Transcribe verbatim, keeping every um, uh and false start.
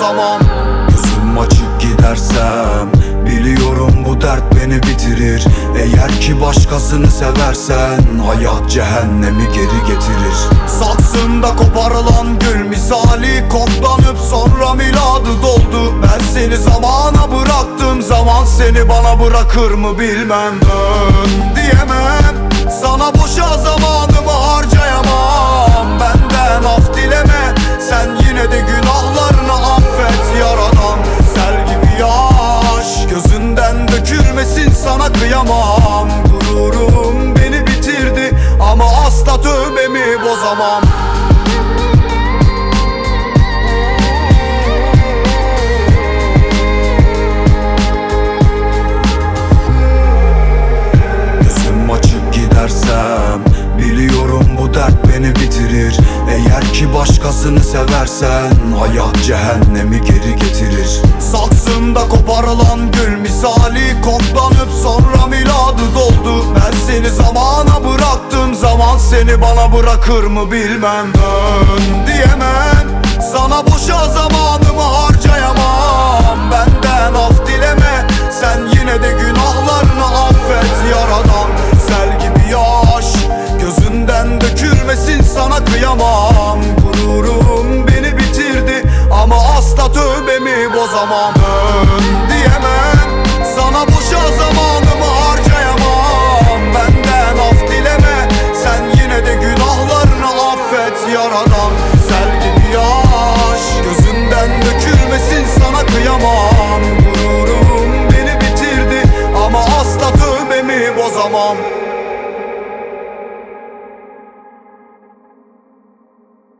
bozamam. Gözüm açık gidersem biliyorum bu dert beni bitirir. Eğer ki başkasını seversen hayat cehennemi geri getirir. Saksında koparılan gül misali koklanıp sonra miladı doldu. Ben seni zamana bıraktım, zaman seni bana bırakır mı bilmem. Dön diyemem sana, boşa zamanımı harcayamam. Benden af dileme, sen yine de günahlarını affet yaradan. Sel gibi yaş gözünden dökülmesin, sana kıyamam. Gururum beni bitirdi ama asla tövbemi bozamam. Gözüm açık gidersem biliyorum bu dert beni bitirir. Eğer ki başkasını seversen hayat cehennemi geri getirir. Saksında koparılan gül misali koklanıp sonra miladı doldu. Ben seni zamana bıraktım, zaman seni bana bırakır mı bilmem. Dön diyemem sana, boşa zamanımı harcayamam. Benden af dileme, sen yine de günahlarını affet yaradan. Sel gibi yaş gözünden dökülmesin, sana kıyamam. Gururum beni bitirdi ama asla tövbemi bozamam. Dön diyemem sana, boşa zamanımı harcayamam. Benden af dileme, sen yine de günahlarını affet yaradan. Sel gibi yaş gözünden dökülmesin, sana kıyamam. Gururum beni bitirdi ama asla tövbemi bozamam.